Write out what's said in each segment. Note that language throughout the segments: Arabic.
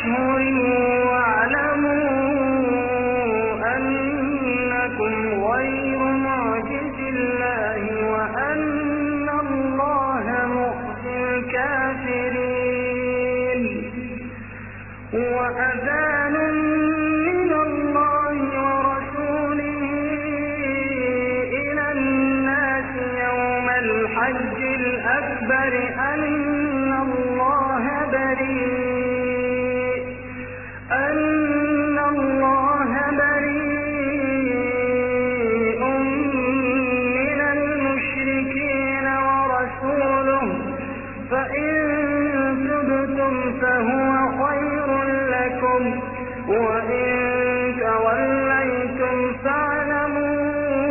أشهر واعلموا أنكم غير معجز الله وأن الله مخزي الكافرين. وأذان من الله ورسوله إلى الناس يوم الحج الأكبر أن الله بريء من المشركين ورسوله فإن تبتم فهو خير لكم وإن توليتم فاعلموا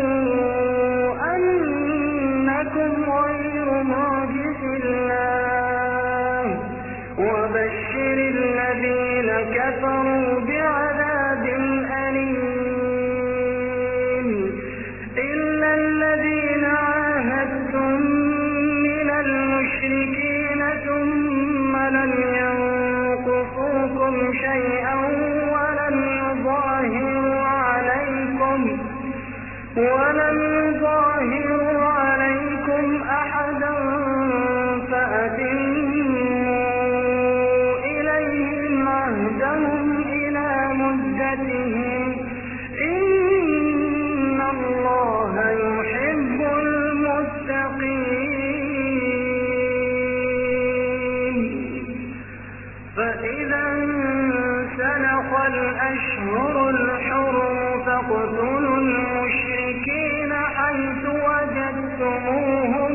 أنكم غير معجز الله وبشر الذين كفروا بعذاب أليم. إلا الذين عاهدتم من المشركين ثم لم ينقصوكم شيئا ولم يظاهروا عليكم أحدا فأتموا إليهم عهدهم إلى مدتهم إن الله يحب المتقين. فإذا انسلخ الأشهر الحرم فاقتلوا المشركين حيث وجدتموهم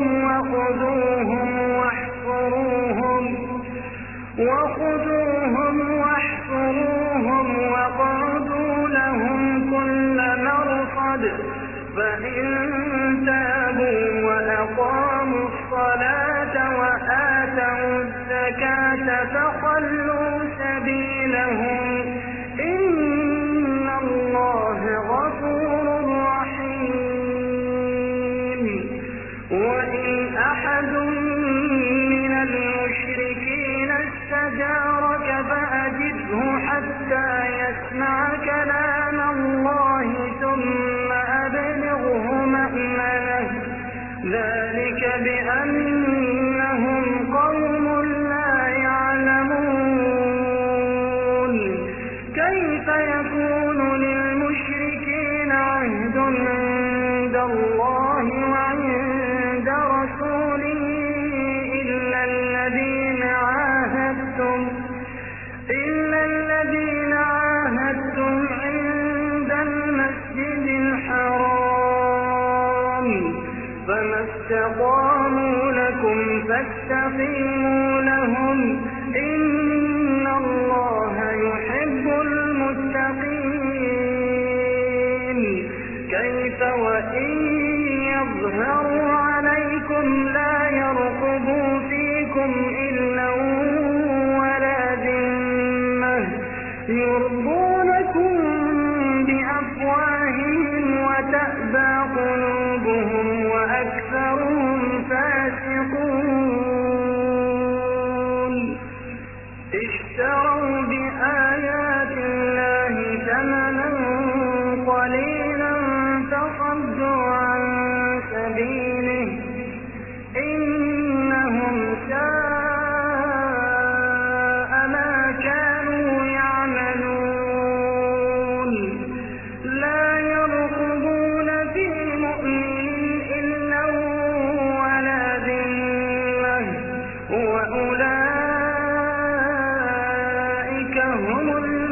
وخذوهم واحصروهم واقعدوا لهم كل مرصد. فإن تابوا وأقاموا الصلاة وآتوا الزكاة فخلوا سبيلهم إن الله غفور رحيم. وإن أحد من المشركين استجارك فأجره حتى يسمع كلام الله ثم أبلغه مأمنه ذلك بأنهم قوم لا يعلمون. كيف يكون للمشركين عهد عند الله وعند رسوله إلا الذين عاهدتم عند المسجد الحرام فما استقاموا لكم فاستقيموا لهم إن الله يحب المتقين. كيف وإن يظهروا عليكم لا يرقبوا فيكم إلا ولا ذمة يرضونكم بأفواههم وتأبى قلوبهم وأكثرهم فاسقون. اشتروا بآيات الله ثمنا قليلا فصدوا عن سبيله إنهم ساء ما كانوا يعملون. لا يرقبون في مؤمن إلا ولا ذمة وأولئك هم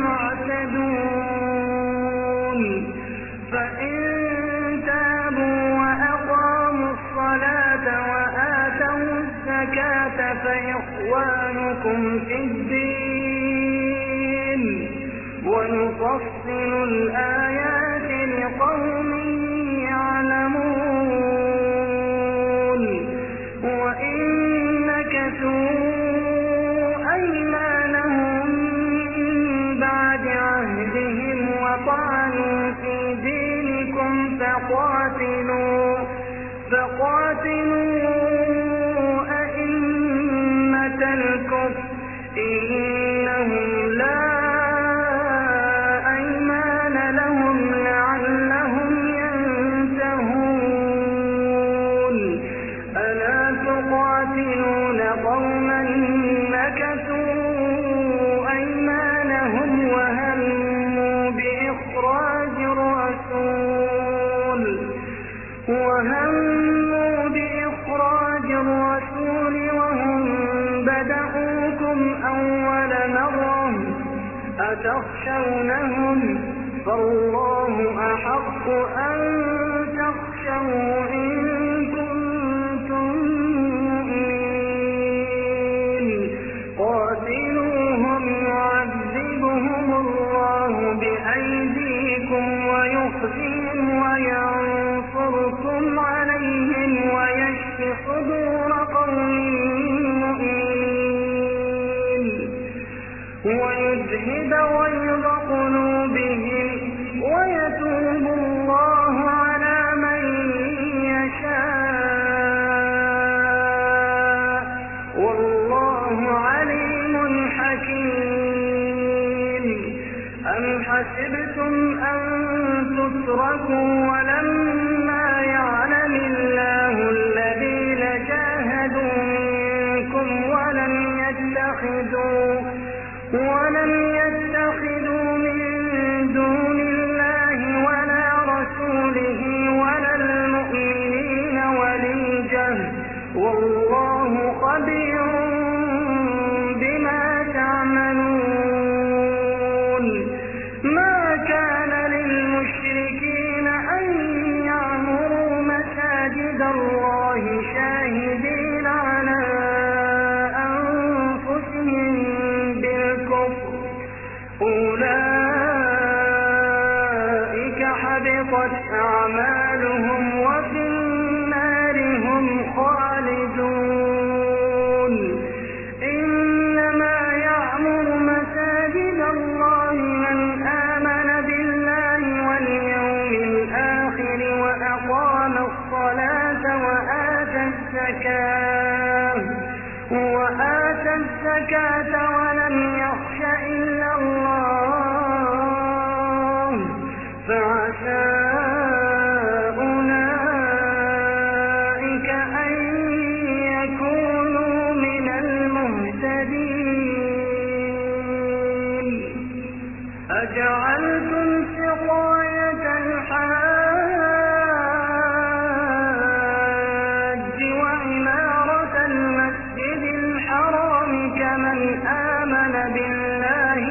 المعتدون. فإن تابوا وأقاموا الصلاة وآتوا الزكاة فإخوانكم في الدين ونفصل الآيات لقوم يعلمون. وإن نكثوا أيمانهم من بعد عهدهم وطعنوا في دينكم فقاتلوا أئمة الكفر إنهم لا أتخشونهم فالله أحق أن تخشوه إن كنتم مؤمنين قاتلوهم يعذبهم الله بأيديكم ويخزيهم وينصركم عليهم ويشف صدور قوم مؤمنين ويذهب غيظ قلوبهم ويتوب الله على من يشاء والله عليم حكيم أم حسبتم أن تتركوا ولما يعلم الله الذين جاهدوا منكم ولم يتخذوا من دون الله ولا رسوله ولا المؤمنين وليجة والله خبير بما تعملون ما كان للمشركين أن يعمروا مساجد الله شاهدين على أنفسهم بالكفر أولئك حبطت أعمالهم وفي النار هم خالدون إنما يعمر مساجد الله من آمن بالله واليوم الآخر وأقام الصلاة وآتى الزكاة ولم يخش إلا الله فعسى أولئك أن يكونوا من المهتدين أجعلتم سقاية الحاج وعمارة المسجد الحرام كمن آمن بالله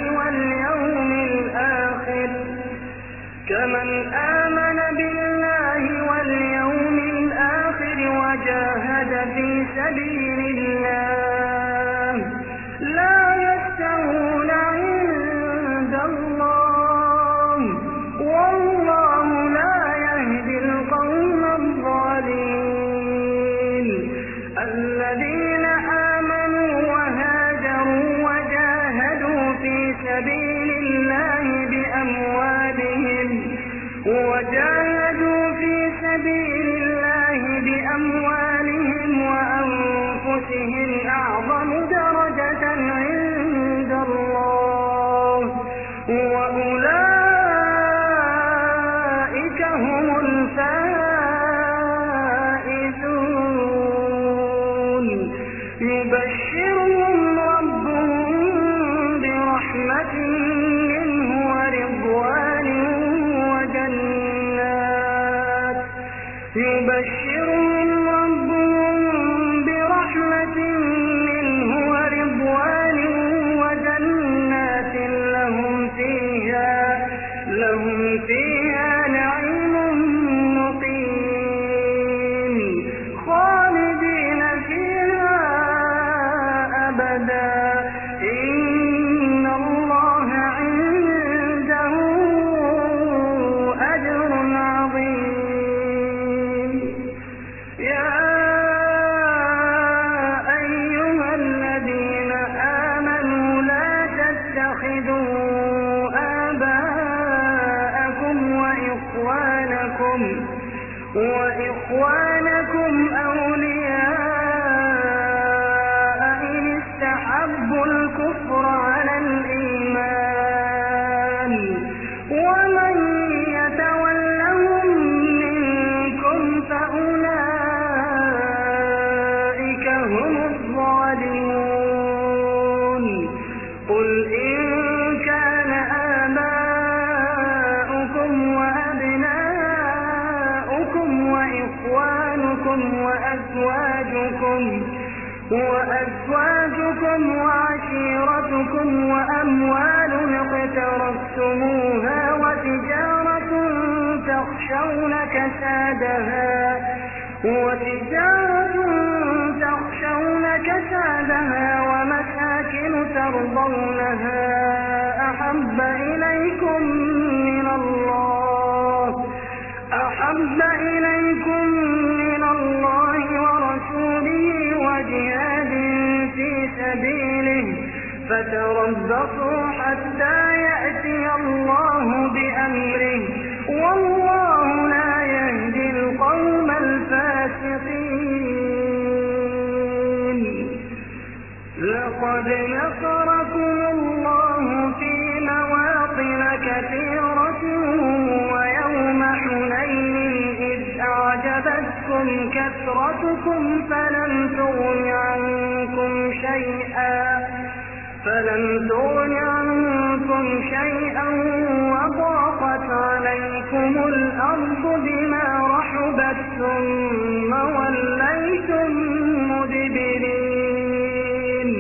واليوم الآخر وجاهد في سبيل الله لا يستوون عند الله والله لا يهدي القوم الظالمين الذين آمنوا وهاجروا وجاهدوا في سبيل الله بأموالهم وأنفسهم أعظم درجة عند الله وأولئك هم الفائزون يبشرهم ربهم برحمة منه ورضوان وجنات لهم فيها نعيم مقيم خالدين فيها أبدا إن الله عنده أجر عظيم يا أيها الذين آمنوا لا تتخذوا وإخوانكم أولياء إن استحبوا الكفر على الإيمان ومن يتولهم منكم فأولئك هم الظالمون قل إن كان آباؤكم وأبناؤكم وإخوانكم وأزواجكم وعشيرتكم وأموال اقترفتموها وتجارة تخشون كسادها ومساكن ترضونها أحب إليكم من الله ورسوله وجهاد في سبيله فتربصوا حتى يأتي الله بأمره والله لا يهدي القوم الفاسقين. لقد نصركم الله في مواطن كثيرة ويوم حنين إذ أعجبتكم كثرتكم فلم تغن عنكم شيئا وضاقت عليكم الأرض بما رحبت ثم وليتم مدبرين.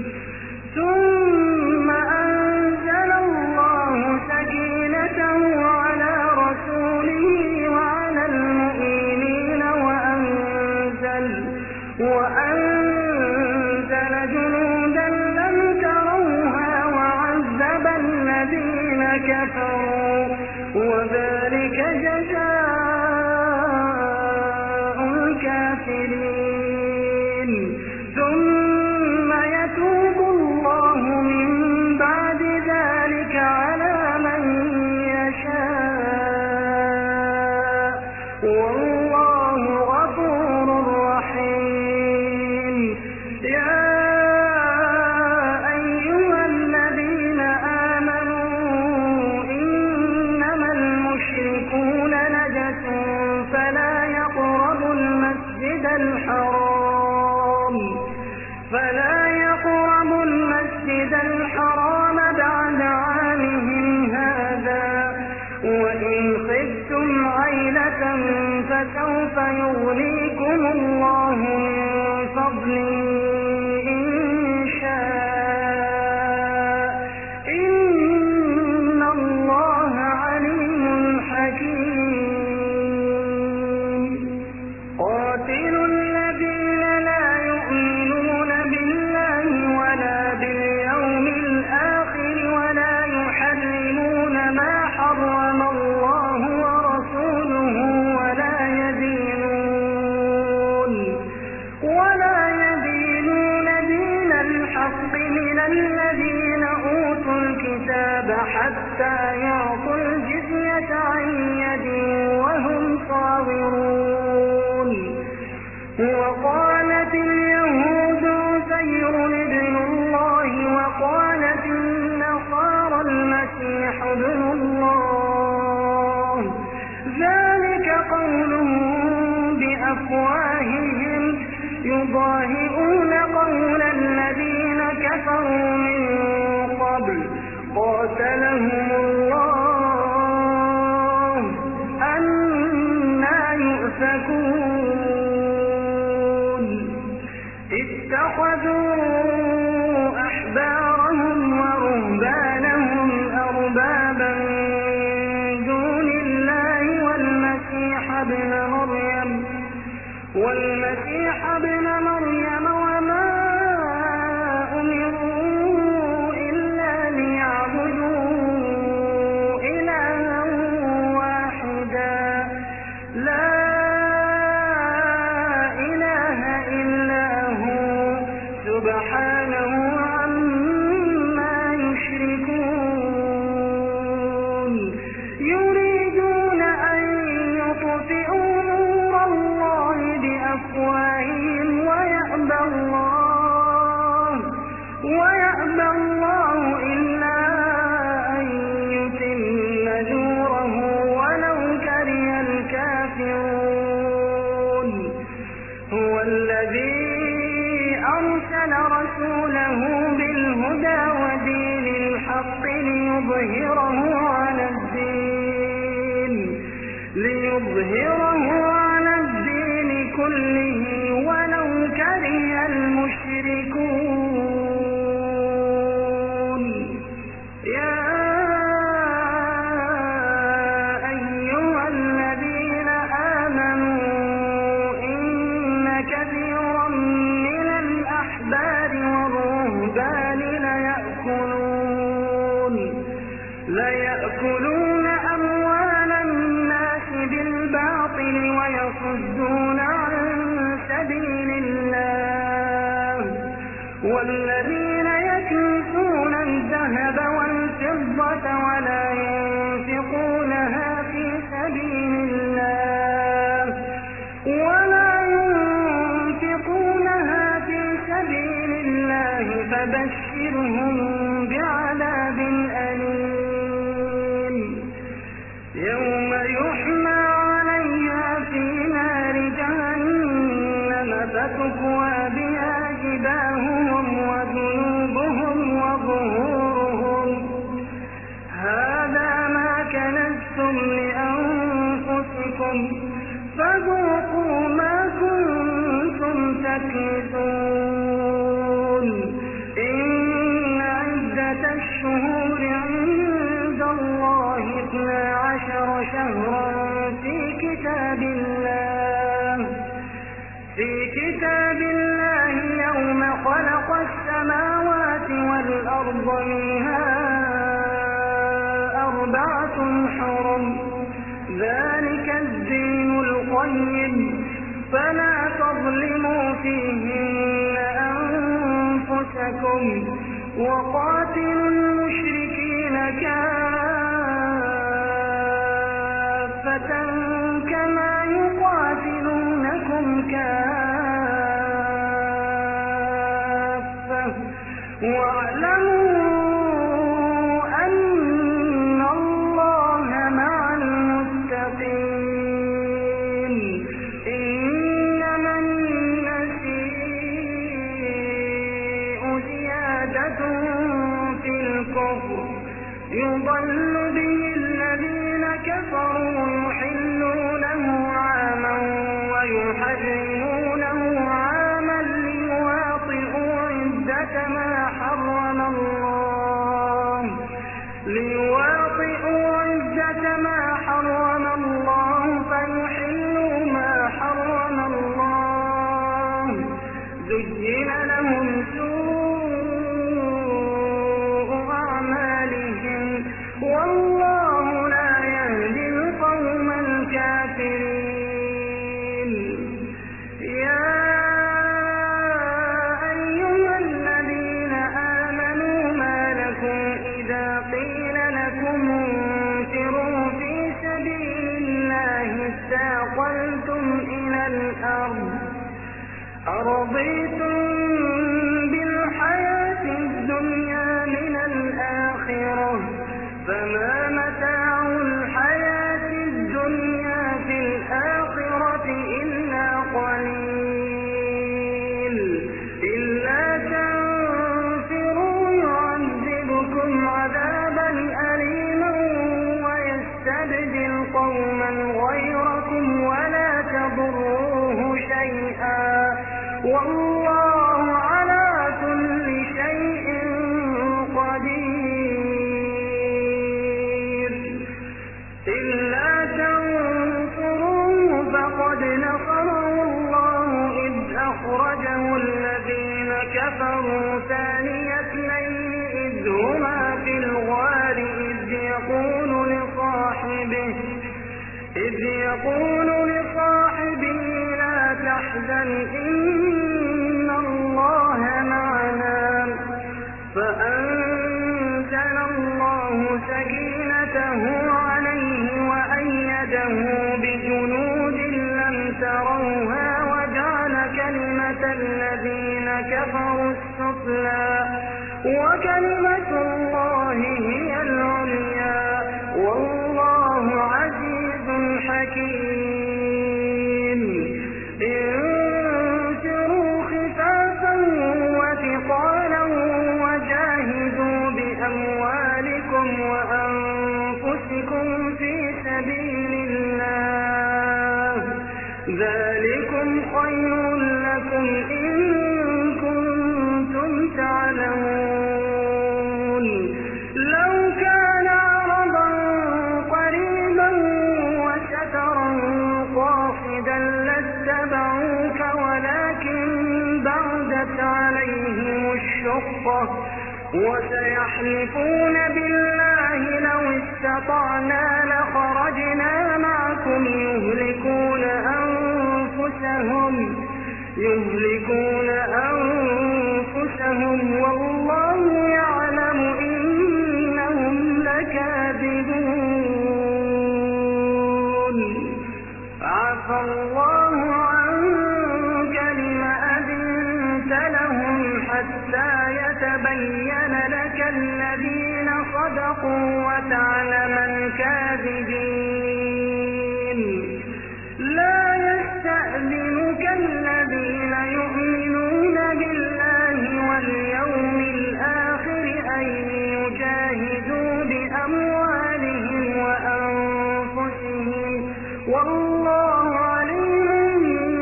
ثم أنزل الله سكينته على رسوله وعلى المؤمنين وأنزل جنودا لم تروها وعذب الذين كفروا وذلك جزاء الكافرين. ثم يتوب الله من بعد ذلك على من يشاء والله غفور رحيم. يا أيها الذين آمنوا إنما المشركون نجس فلا يقربوا المسجد الحرام بعد عامهم هذا وإن خفتم عيلة فسوف يغنيكم الله من فضله إن شاء إن الله عليم حكيم. قاتلوا الذين لا يؤمنون بالله ولا باليوم الآخر ولا يحرمون ما حرم الله ورسوله ولا يدينون دين الحق من الذين أوتوا الكتاب حتى يعطوا الجزية عن يد وهم صاغرون. وقالت اليهود عزير ابن الله وقالت النصارى المسيح ابن الله ذلك قولهم بأفواههم يضاهئون قول الذين كفروا من قبل قاتلهم الله أنى يؤفكون. اتخذوا أحبارهم ورهبانهم أربابا من دون الله والمسيح ابن مريم وما أمروا إلا ليعبدوا إلها واحدا لا إله إلا هو سبحانه عما يشركون. يريدون أن يطفئوا نور الله بأفواههم ويأبى الله إلا أن يتم نوره ولو كره الكافرون. هو الذي أرسل رسوله بالهدى ودين الحق ليظهره على الدين كله ولو كره المشركون. والذين يكنزون الذهب والفضة ولا ينفقونها في سبيل الله فبشرهم بعذاب أليم يوم يحمى عليها في نار جهنم فتكوى بها جباههم وجنوبهم وظهورهم هذا ما كنزتم لأنفسكم فذوقوا ما كنتم تكنزون إن عدة الشهور عند الله 12 شهرا في كتاب الله يوم خلق السماوات والأرض منها 4 حرم ذلك الدين القيم فلا تظلموا فيهن أنفسكم وقاتلوا المشركين كافة كما يقاتلونكم كافة واعلموا أن الله مع المتقين إنما النسيء زيادة في الكفر يضل به الذين كفروا يحلونه عاما ويحرمونه عاما ليواطئوا عدة ما حرم الله فيحلوا ما حرم الله زين لهم سوء أعمالهم والله لا يهدي القوم الكافرين يا أيها الذين آمنوا ما لكم إذا قيل لكم انفروا في سبيل الله اثاقلتم إلى الأرض أرضيتم بالحياة الدنيا من الآخرة فما متاع الحياة الدنيا في الآخرة إلا قليل إلا تنفروا يعذبكم عذابا أليما ويستبدل قوما غيركم ولا تضروه شيئا والله على كل شيء قدير إلا تنصروه فقد نصره الله إذ أخرجه الذين كفروا ثاني اثنين إذ هما في الغار إذ يقول لصاحبه لا تحزن إن الله معنا فأنزل الله سكينته عليه وأيده بجنود لم تروها وجعل كلمة الذين كفروا السفلى وكلمة الله هي العليا والله عزيز حكيم انفروا خفافا وثقالا وجاهدوا بأموالكم وأنفسكم في سبيل الله ذلكم خير لكم إن كنتم تعلمون لو كان عرضا قريبا وسفرا قاصدا لاتبعوك ولكن بعدت عليهم الشقة وسيحلفون بالله لو استطعنا لخرجنا معكم يهلكون أنفسهم لهم والله يعلم إنهم لكاذبون عفى الله عنك لم أذنت لهم حتى يتبين لك الذين صدقوا وتعلم الكاذبين لا يستأذنك الذين يؤمنون بالله واليوم الآخر أن يجاهدوا بأموالهم وأنفسهم والله عليم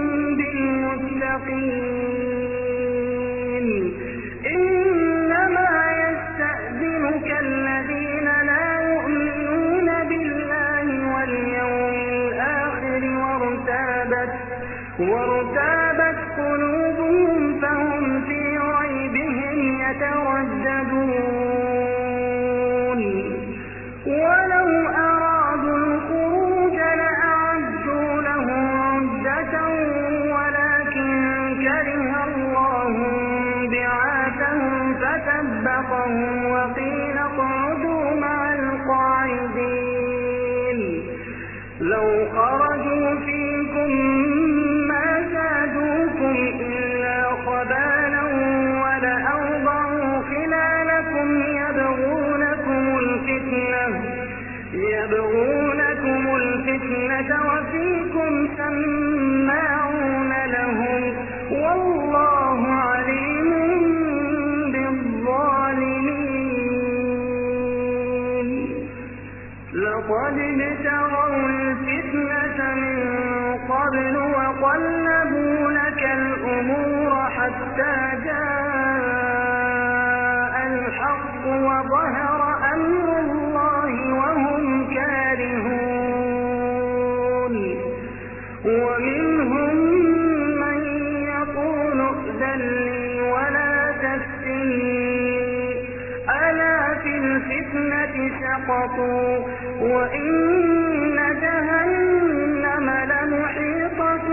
بالمتقين إنما يستأذنك الذين لا يؤمنون بالله واليوم الآخر وارتابت قلوبهم فهم في ريبهم يترددون ولو أرادوا الخروج لأعدوا له عدة ولكن كره الله بعاثهم فثبطهم وقيل اقعدوا مع القاعدين لو خرجوا فيكم ما زادوكم إلا خبالا ولأوضعوا خلالكم يبغونكم الفتنة وفيكم سماعون لهم والله عليم بالظالمين لقد ابتغوا الفتنة من قبل وقلبوا لك الأمور حتى جاء الحق وظهر أمر الله وهم كارهون ومنهم من يقول ائذن لي ولا تفتني ألا في الفتنة سقطوا وإن جهنم لمحيطة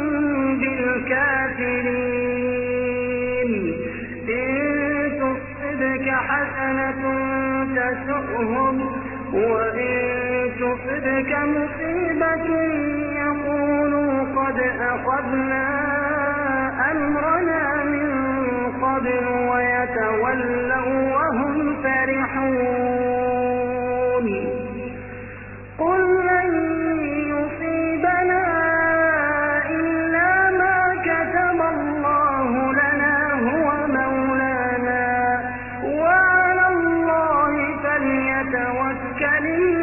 بالكافرين إن تصبك حسنة تسؤهم وإن تصبك مصيبة يقولوا قد أخذنا أمرنا من قبل ويتولوا وهم فرحون قل لن يصيبنا إلا ما كتب الله لنا هو مولانا وعلى الله فليتوكل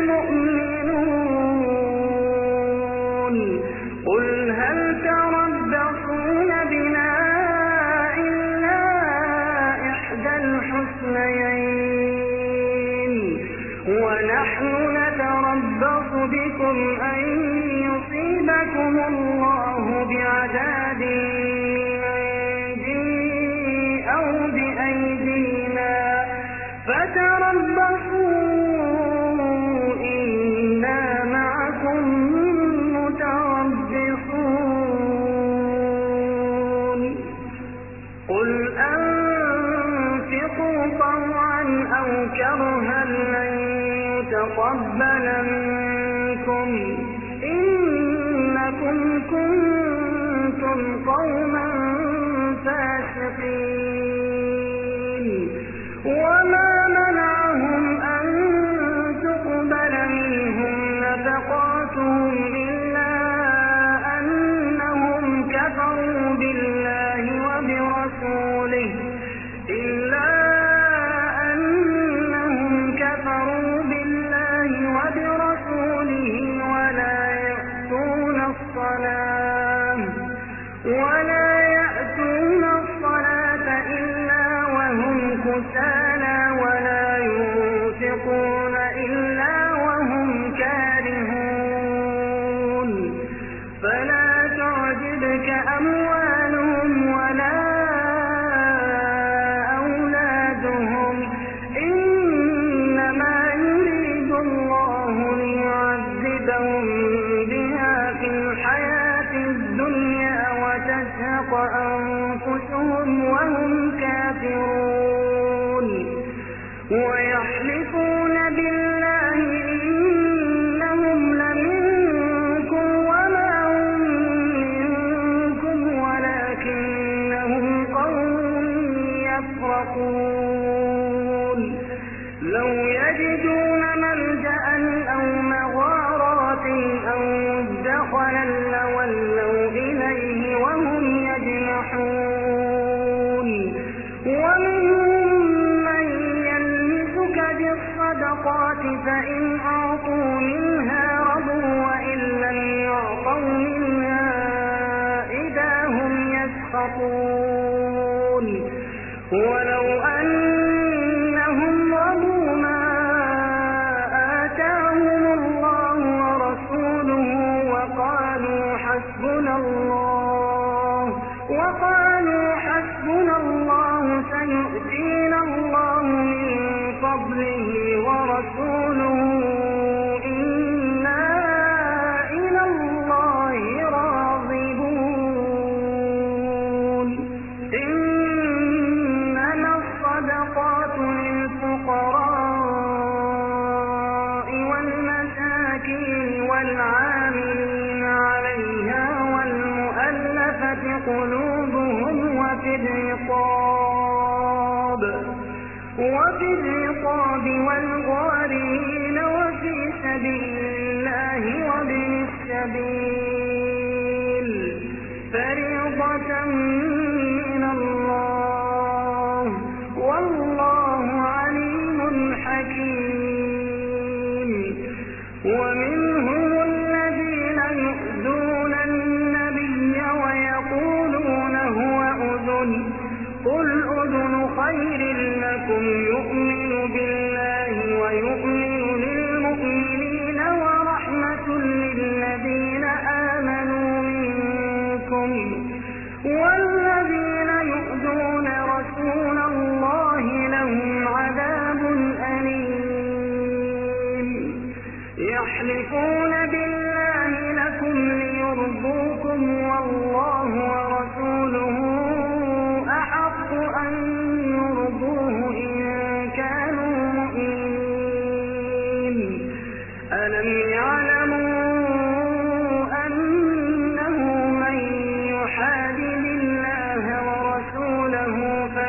المؤمنون قل هل تربصون بنا إلا إحدى الحسنيين ونحن نتربص بكم أن يصيبكم الله بعذاب عندي أو بأيدينا فتربصوا إنا معكم متربصون قل أنفقوا طوعا أو كرها لن يتقبل منكم إنكم كنتم قوما فاسقين وما منعهم أن تقبل منهم نفقاتهم إلا أنهم كفروا بالله وبرسوله ولا يأتون الصلاة إلا وهم كسالى ولا ينفقون إلا وهم كارهون فلا تعجبك أموالهم ولا أولادهم إنما يريد الله ليعذبهم بها في الحياة الدنيا وتزهق أنفسهم وهم كافرون لو يجدون ملجأ أو مغارات أو مدخلا لولوا إليه وهم يجمحون ومنهم من يلمزك بالصدقات فإن أعطوا منها رضوا وإن لم يعطوا منها إذا هم يسخطون ولو أنهم رضوا ما آتاهم الله ورسوله وقالوا حسبنا الله سيؤتينا الله من فضله ورسوله إنا إلى الله راغبون إنما الصدقات للفقراء والمساكين والعاملين عليها والمؤلفة قلوبهم وفي الرقاب والغارمين وفي سبيل الله وابن السبيل فريضة من الله والله عليم حكيم ومنهم الذين يؤذون النبي ويقولون هو أذن قل أذن خير لكم يؤمن بالله ويؤمن للمؤمنين ورحمة للذين آمنوا منكم والذين يؤذون رسول الله لهم عذاب أليم يحلفون بالله لكم ليرضوكم والله ورسوله أحق أن يرضوه إن كانوا مؤمنين ألم يعلموا أنه من يحادد الله ورسوله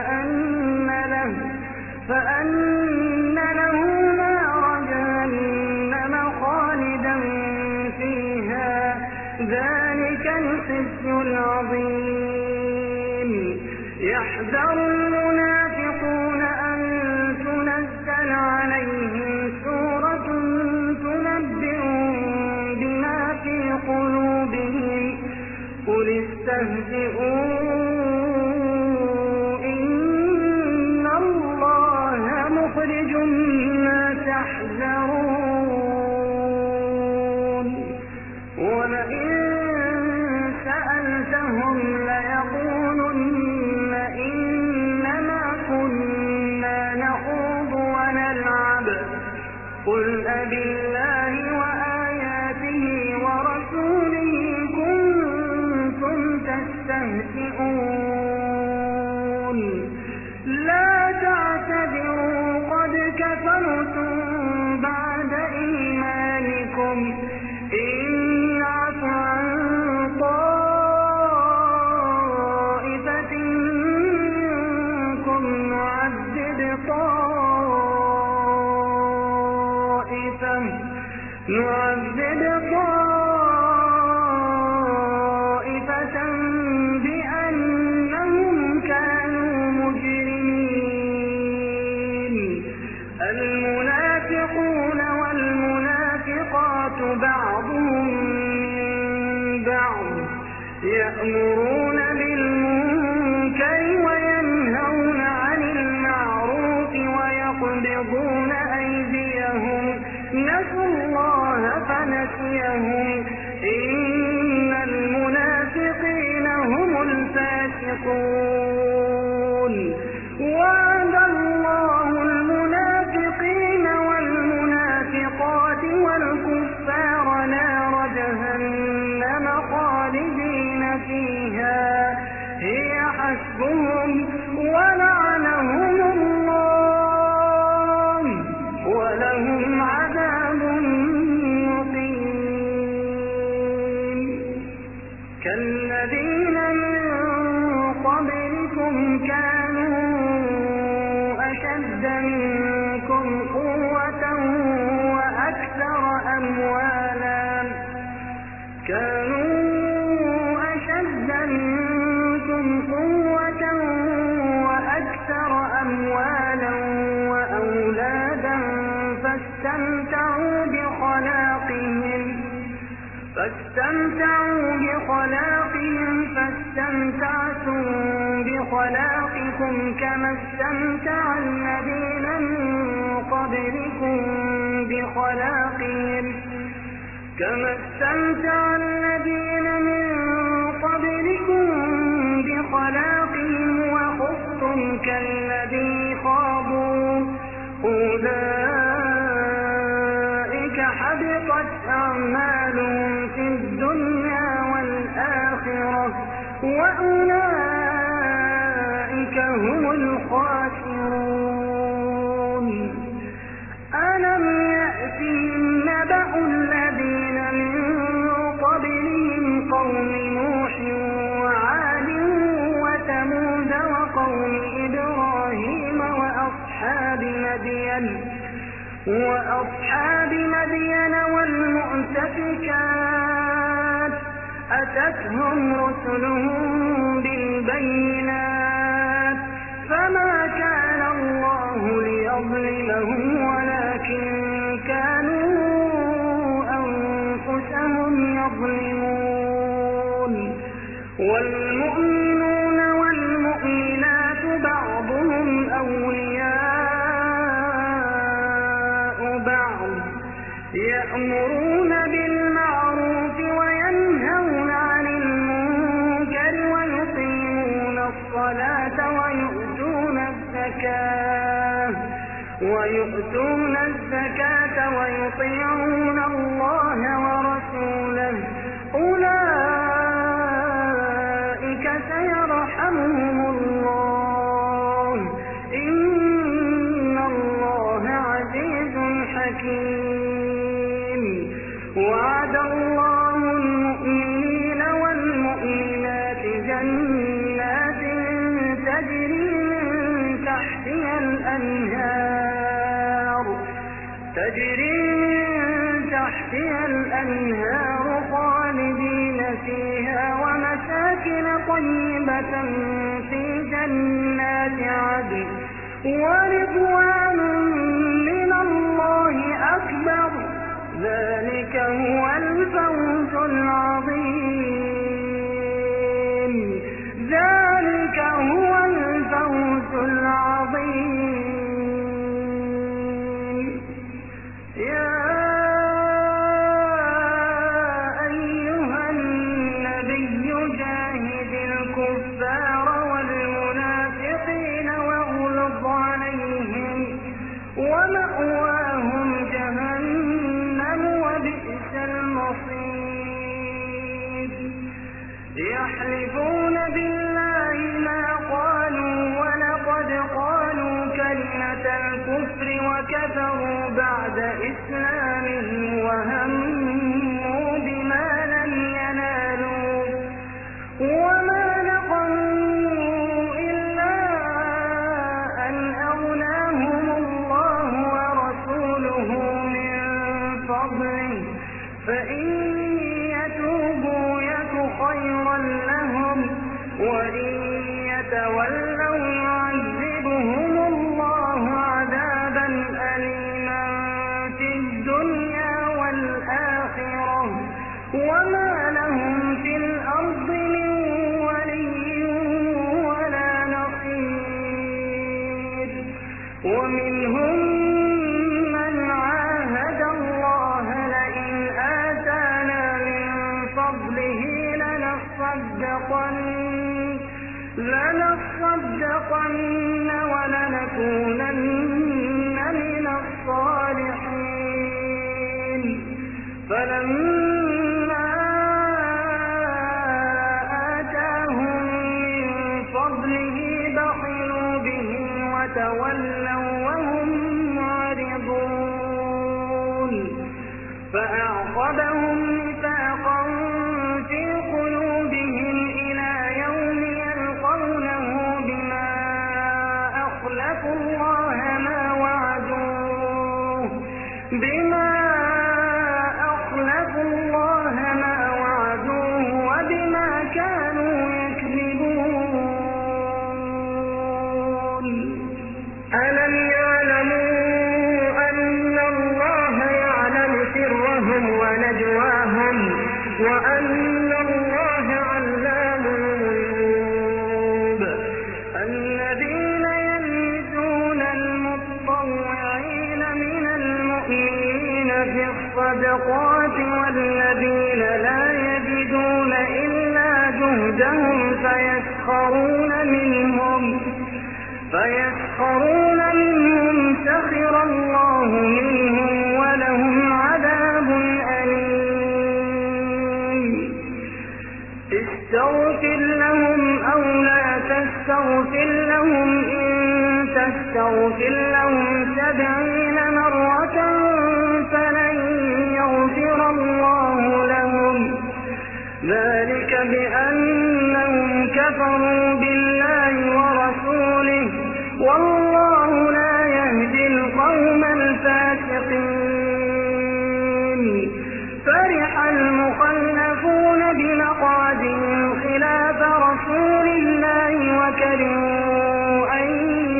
فأن له نار جهنم خالدا فيها ذلك الخزي العظيم يحذر المنافقون أن تنزل عليهم سورة تنبئهم بما في قلوبهم قل استهزئوا إن الله مخرج ما تحذرون ولئن سألتهم ليقولن إنما كنا نخوض ونلعب قل أبالله وآياته ورسوله كنتم تستهزئون لا تعتذروا قد كفرتم بعد إيمانكم إن نعف عن طائفة منكم نعذب طائفة بأنهم كانوا مجرمين المنافقون والمنافقات بعضهم من بعض يأمرون بالمنكر وينهون عن المعروف ويقبضون أيديهم نسوا الله فنسيهم إن المنافقين هم الفاسقون وعد الله المنافقين والمنافقات والكفار نار جهنم خالدين فيها هي حسبهم ولعنهم الله ولهم عذاب مقيم كالذين من قبلكم كانوا أشد منكم استمتعوا بخلاقهم فاستمتعتم بخلاقكم كما استمتع الذين من قبلكم بخلاقهم وخضتم كالذي خاضوا أولئك حبطت أعمالهم في الدنيا والآخرة وأولئك هم الخاسرون. ألم يأتهم نبأ الذين من قبلهم قوم نوح وعاد وثمود وقوم إبراهيم وأصحاب مدين والمؤتفكات أتتهم رسلهم بالبينات فما كان الله ليظلمهم ولكن كانوا أنفسهم يظلمون. والمؤمنون والمؤمنات بعضهم أولياء بعض يأمرون بالمعروف وينهون عن المنكر ويقيمون الصلاة ويؤتون الزكاة ويطيعون الله ورسوله أولئك سيرحمهم الله إن الله عزيز حكيم. وعد الله المؤمنين والمؤمنات جنات تجري من تحتها الأنهار خالدين فيها ومساكن طيبة في جنات عدن ورضوان من الله أكبر. ذلك هو الفوز العظيم. الكفار والمنافقين واغلظ عليهم ومأواهم جهنم وبئس المصير. يحلفون بالله ما قالوا ولقد قالوا كلمة الكفر وكفروا بعد إسلامهم وهموا بما لم ينالوا وما نقموا إلا أن أغناهم الله ورسوله من فضله فإن يتوبوا يك خيرا لهم وإن يتولوا يعذبهم الله عذابا أليما في الدنيا والآخرة وما لهم في الأرض من ولي ولا نصير. ومنهم من عاهد الله لئن آتانا من فضله لنصدقن ولنكونن من الصالحين. فلما آتاهم من فضله بخلوا به وتولوا وهم معرضون. فأعقبهم نفاقا في قلوبهم إلى يوم يلقونه بما أخلفوا الله ما وعدوه وبما كانوا يكذبون. ألم الصدقات والذين لا يجدون إلا جهدهم فيسخرون منهم سخر الله منهم ولهم عذاب أليم. استغفر لهم أو لا تستغفر لهم إن تستغفر لهم 70 مرة فلن يغفر الله لهم ذلك بأنهم كفروا بالله ورسوله والله لا يهدي القوم الفاسقين. فرح المخلفون بمقعدهم خلاف رسول الله وكرهوا أن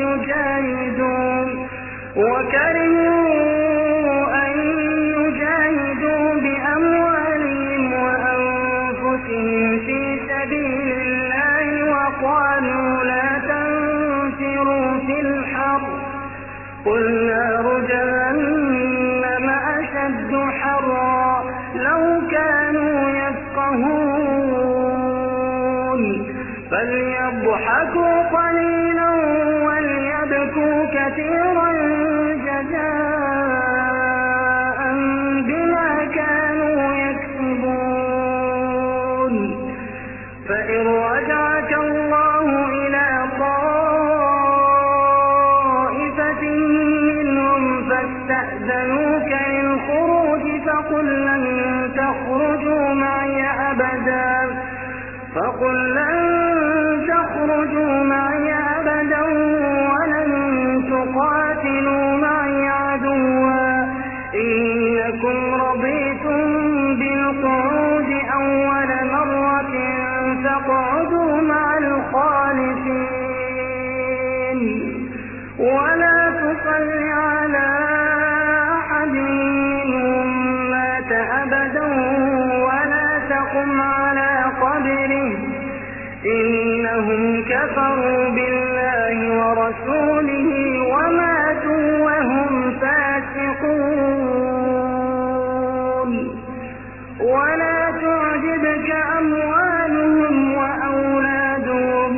يجاهدوا بأموالهم وأنفسهم في سبيل الله وقالوا لا تنفروا في الحر قل نار جهنم أشد حرا لو كانوا يفقهون. فليضحكوا قليلا وليبكوا كثيرا جزاء بما كانوا يكسبون. فإن رجعك الله إلى طائفة منهم فاستأذنوك للخروج فقل لن تخرجوا معي أبدا ولن تقاتلوا معي عدوا إنكم رضيتم بالقعود أول مرة فاقعدوا مع الخالفين. ولا تصل على أحد منهم مات أبدا ولا تقم على قبره إنهم كفروا بالله ورسوله وماتوا وهم فاسقون. ولا تعجبك أموالهم وأولادهم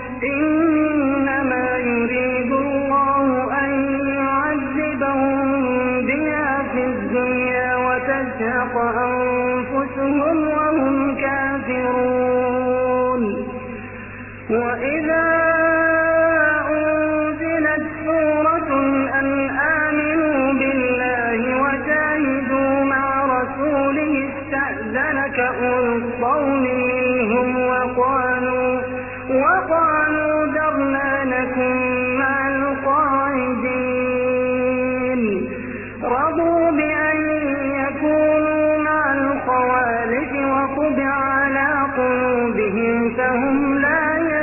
إنما يريد الله أن يعذبهم بها في الدنيا وتزهق أنفسهم وهم كافرون. وإذا أنزلت سورة أن آمنوا بالله وجاهدوا مع رسوله استأذنك أولو الطول منهم وقالوا ذرنا نكن مع القاعدين. رضوا بأن يكونوا مع الخوالف وطبع على قلوبهم فهم لا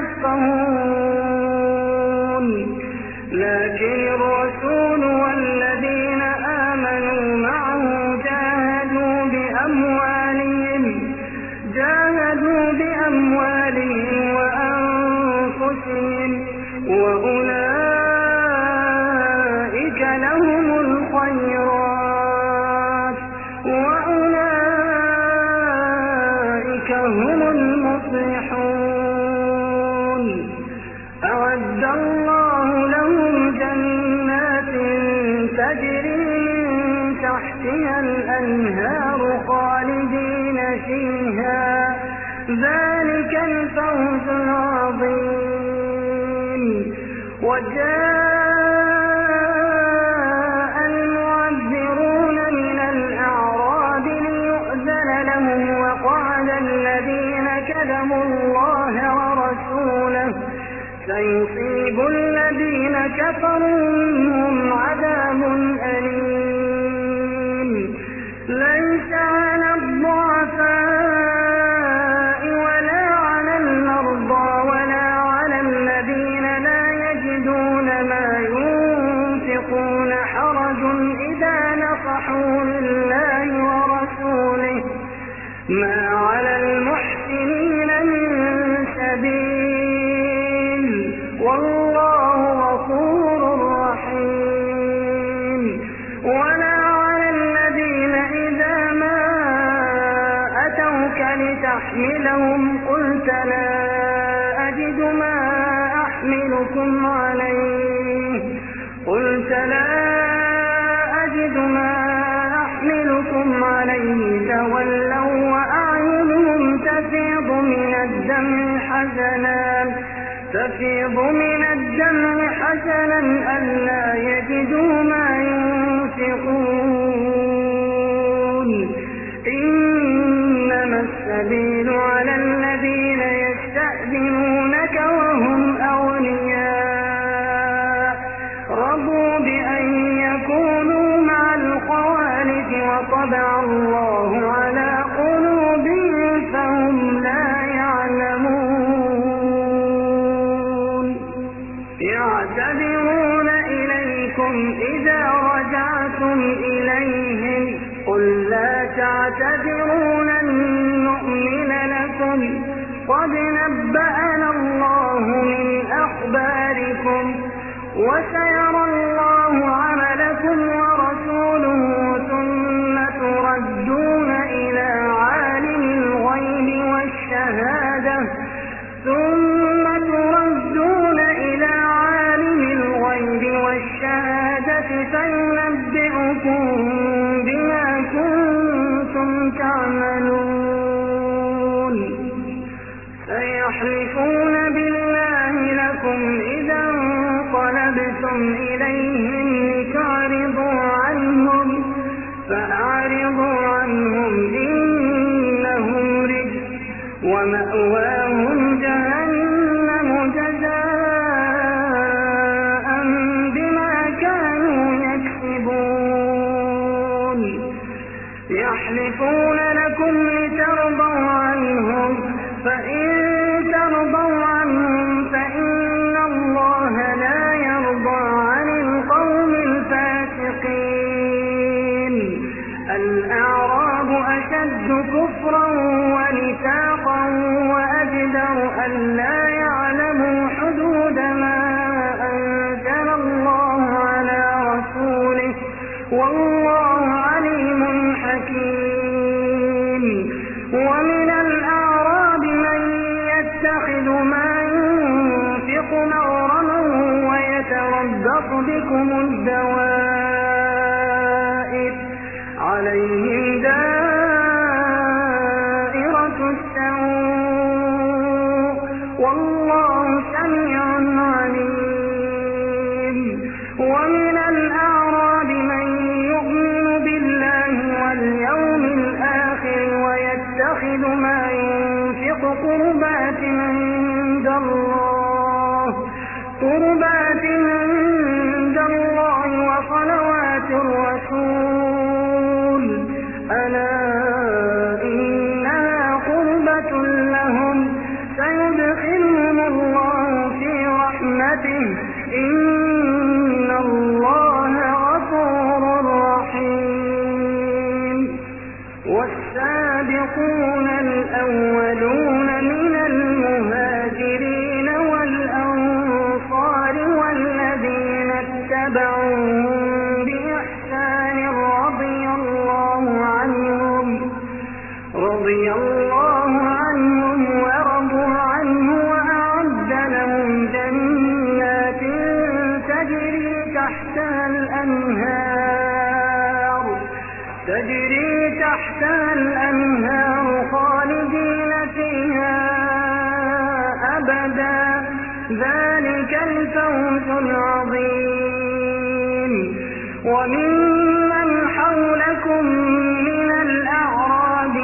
يفقهون. لكن الرسول والذين آمنوا معه جاهدوا بأموالهم وأنفسهم وأولئك لهم الخيرات وأولئك هم المفلحون. أعد الله لهم جنات تجري من تحتها الأنهار خالدين فيها ذلك الفوز العظيم. وجاء المعذرون من الأعراب ليؤذن لهم وقال الذين كذبوا الله ورسوله سيصيب الذين كفروا منهم عذاب أليم. ليس على الضعفاء ولا على المرضى ولا على الذين لا يجدون ما ينفقون حرج إذا نصحوا لله ورسوله ما على المحسنين من سبيل والله غفور رحيم. أحملكم عليه قلت لا أجد ما أحملكم عليه تولوا وأعينهم تفيض من الدمع حزنا ألا يجدوا ما ينفقون إنما السبيل على الذين يستأذنونك وهم أغنياء رضوا بأن يكونوا مع الخوالف وطبع الله على قلوبهم فهم لا يعلمون يعتذرون إليكم إذا رجعتم إليهم قل لا تعتذروا لن نؤمن لكم قد نبأنا الله من أخباركم وسيرى الله عملكم ورسوله ثم تردون إلى عالم الغيب والشهادة فينبئكم بما كنتم تعملون سيحلفون بالله لكم إذا انقلبتم إليهم لتعرضوا عنهم فأعرضوا عنهم إنهم رجس ومأواهم جهنم جزاء بما كانوا يكسبون يحلفون لكم لترضوا عنهم فإن ترضوا عنهم فإن الله لا يرضى عن القوم الفاسقين الأعراب أشد كفرا ونفاقا وأجدر ألا يعلموا حدود ما أنزل الله على رسوله والله عليم حكيم ومن الأعراب من يتخذ ما ينفق مغرما ويتربص بكم الدوائر عليهم دائرة السوء والله سميع عليم ومن الأعراب من يؤمن بالله واليوم الآخر ويتخذ ما ينفق قربات عند الله وصلوات الرسول ألا إنها قربة لهم سيدخلهم الله في رحمته إن الله غفور رحيم والسابقون الأولون من المهاجرين والأنصار والذين اتبعوهم بإحسان رضي الله عنهم ورضوا عنه وأعد لهم جنات تجري تحتها الأنهار خالدين فيها أبدا ذلك الفوز العظيم وممن حولكم من الأعراب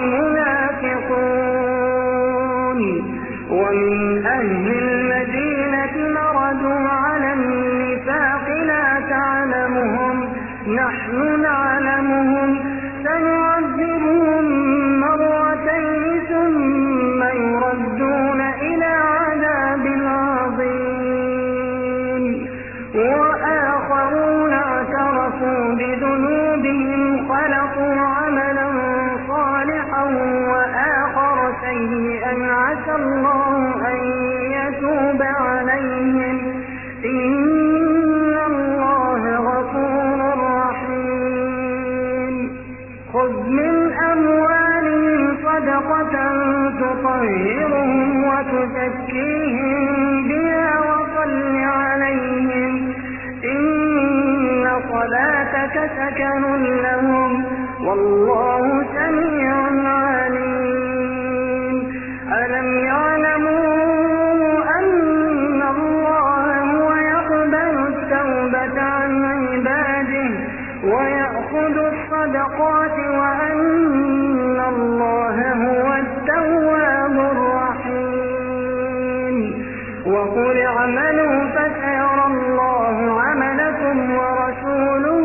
منافقون ومن أهل المدينة مردوا على النفاق لا تعلمهم نحن نعلمهم سنعذبهم مرتين ثم يردون إلى عذاب عظيم وآخرون اعترفوا بذنوبهم الصدقات وأن الله هو التواب الرحيم وقل اعملوا فسيرى الله عملكم ورسوله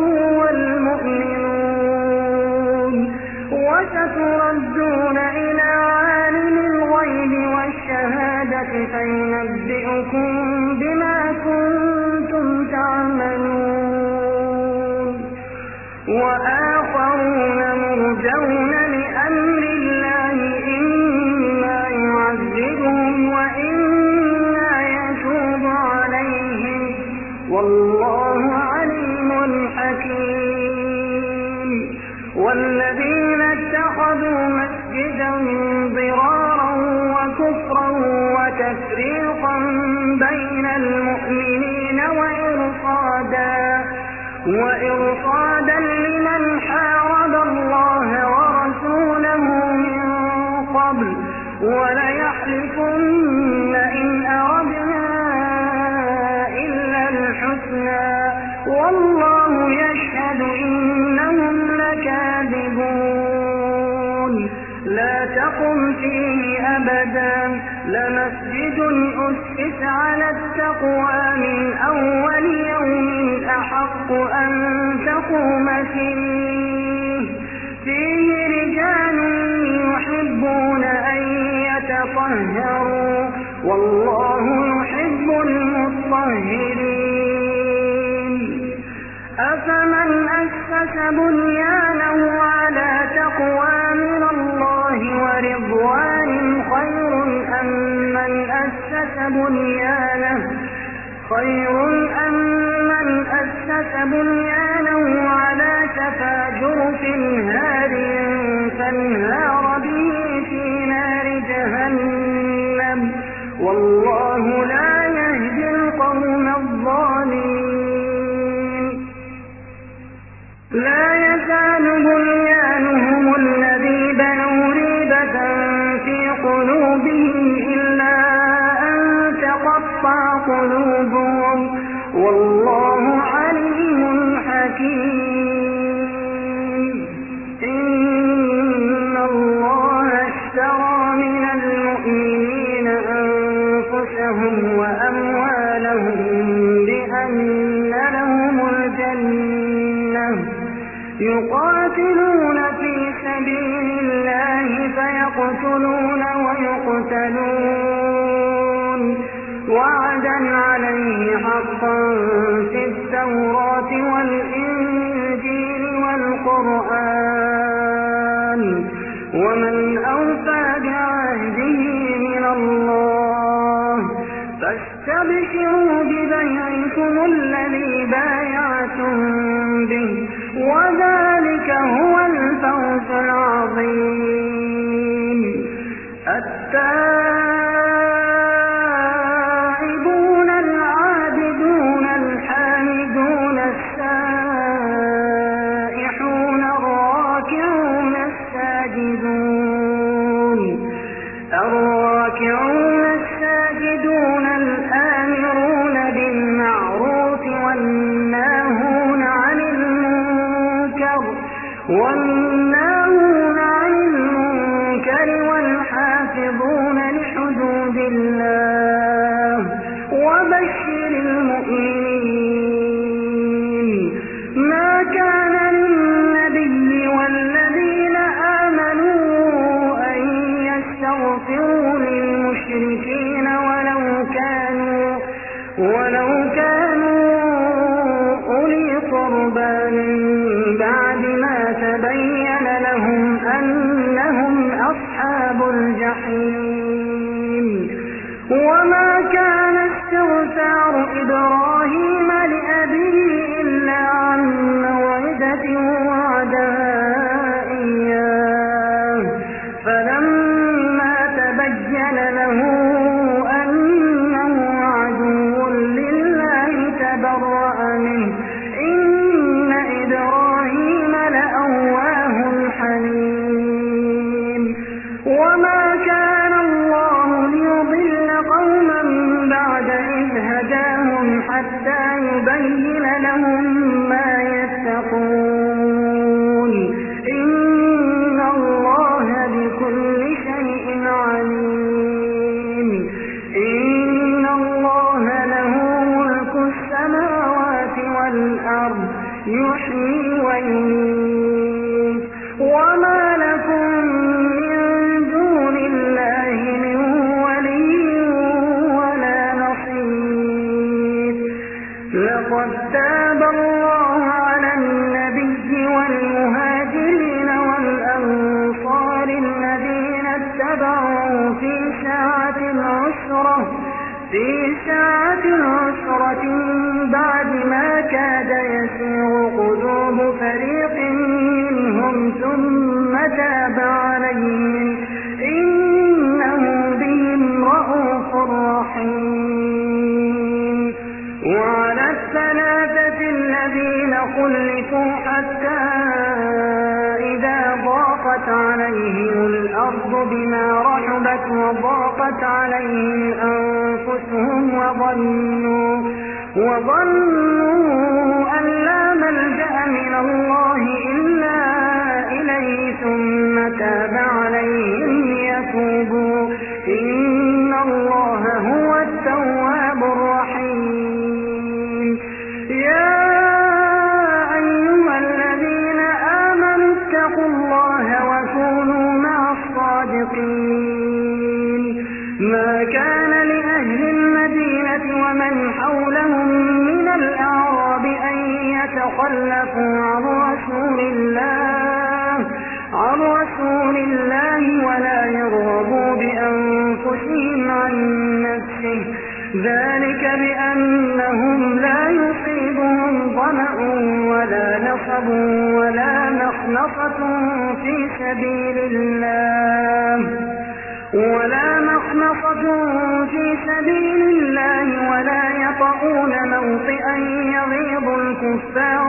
والمؤمنون وستردون إلى عالم الغيب والشهادة فينبئكم بما كنتم تعملون وآخرون مرجون لأمر الله إما يعذبهم وإما يتوب عليهم والله عليم حكيم والذين اتخذوا مسجدا ضرارا وكفرا وتفريقا بين المؤمنين وإرصادا لمن حارب الله ورسوله من قبل وليحلفن إن أردنا إلا الحسنى والله يشهد إنهم لكاذبون لا تقم فيه أبدا لمسجد أسس على التقوى من أول يوم أحق أن تقوم فيه رجال يحبون أن يتطهروا والله يحب المطهرين أفمن أسس بنيانه على تقوى من الله ورضوان خير أم من أسس بنيانه على شفا جرف هار فانهار به في نار جهنم والله لا يهدي القوم الظالمين لا يزال بنيانهم الذي بنوا ريبة في قلوبهم إلا أن تقطع قلوبهم والله عليم حكيم إن الله اشترى من المؤمنين أنفسهم وأموالهم بأن لهم الجنة يقاتلون في سبيل الله فيقتلون ويقتلون وعدا عليه حقا في التوراة والإنجيل والقرآن ومن أوفى بعهده من الله فاستبشروا ببيعكم الذي بايعتم به وذلك هو الفوز العظيم التائبون العابدون الحامدون السائحون الراكعون الساجدون الآمرون بالمعروف والناهون عن المنكر والحافظون لحدود الله وبشر المؤمنين ما كان للنبي والذين آمنوا أن يستغفروا للمشركين ولو كانوا أولي قربى من بعد ما تبين لهم أنهم أصحاب الجحيم وما كان استغفار إبراهيم لأبيه إلا عن موعدة وعدها إياه فلما تبين له أنه عدو لله تبرأ منه إن إبراهيم لأواه حليم وما كان الله ليضل قوما بعد إذ هداهم حتى يبين لهم ما يتقون الأرض يحيي ويميت وما لكم من دون الله من ولي ولا نصير. لقد تاب الله على النبي والمهاجرين والأنصار الذين اتبعوه في ساعة العسرة بعد ما كاد يسيغ قلوب فريق منهم ثم تاب عليهم إنه بهم رءوف رحيم. وعلى الثلاثة الذين خلفوا حتى إذا ضاقت عليهم الأرض بما رحبت وضاقت عليهم أنفسهم وظنوا أن لا ملجأ من الله إلا إليه ثم تاب عليهم ليتوبوا إن الله هو التواب الرحيم. يا أيها الذين آمنوا اتقوا الله وكونوا مع الصادقين. ما كان لأهل المدينة ومن حولهم من الأعراب أن يتخلفوا عن رسول الله ولا يرغبوا بأنفسهم عن نفسه ذلك بأنهم لا يصيبهم ظمأ ولا نصب ولا مخنصة في سبيل الله ولا يطؤون موطئا يغيظ الكفار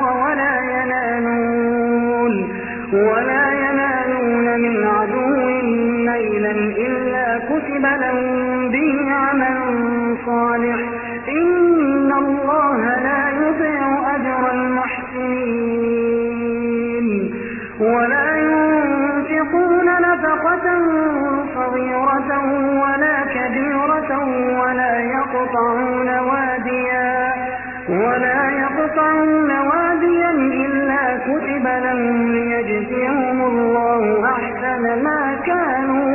ولا ينالون من عدو نيلا إلا كتب لهم به عمل صالح إن الله لا يضيع أجر المحسنين. ولا ينفقون نفقة صغيرة ولا كبيرة ولا يقطعون واديا إلا كتب لهم ليجزيهم الله أحسن ما كانوا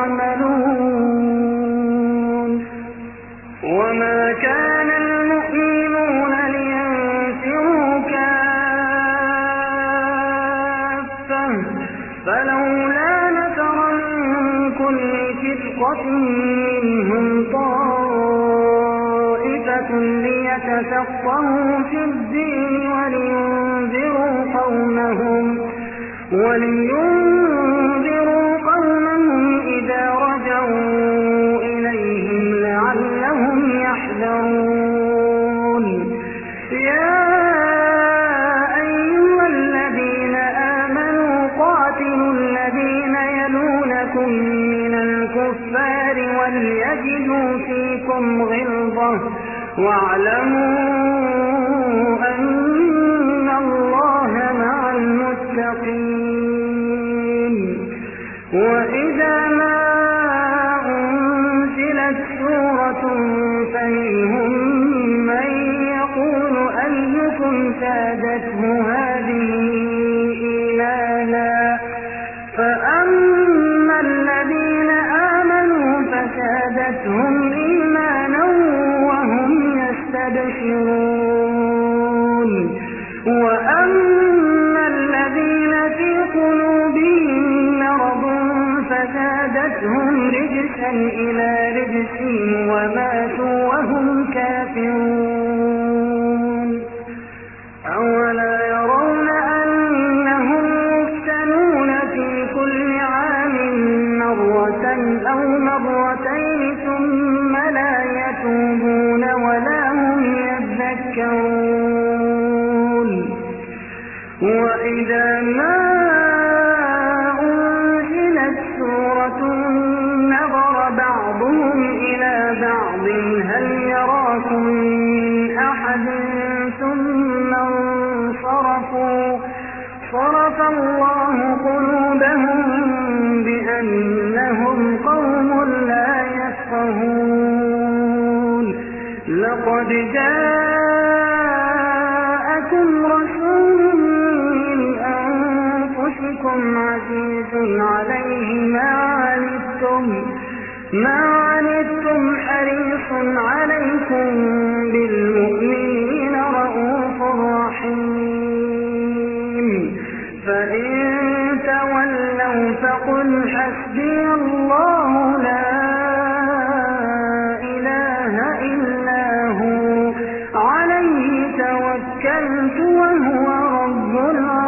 يعملون. وما كان المؤمنون لينفروا كافة فلولا نفر من كل فرقة منهم طائفة ليتفقهوا في الدين ولينذروا قومهم إذا رجعوا إليهم لعلهم يحذرون. يا أيها الذين آمنوا قاتلوا الذين يلونكم من الكفار وليجدوا فيكم غلظة واعلموا أن الله مع المتقين. وإذا ما أنزلت سورة فمنهم من يقول أيكم زادته هذه إيمانا فأما الذين آمنوا فزادتهم إيمانا وهم يستبشرون. وأما الذين في قلوبهم مرض فزادتهم رجسا إلى رجسهم وماتوا وهم كافرون. أولا يرون أنهم يفتنون في كل عام مرة أو مرتين ثم لا يتوبون ولا هم يذكرون. وإذا ما أنزلت سورة نظر بعضهم إلى بعض هل يراكم من أحد ثم انصرفوا صرف الله قلوبهم بأنهم قوم لا يفقهون. لقد جاءتهم ما عنتم حريص عليكم بالمؤمنين رءوف رحيم. فإن تولوا فقل حسبي الله لا إله إلا هو عليه توكلت وهو رب العالمين.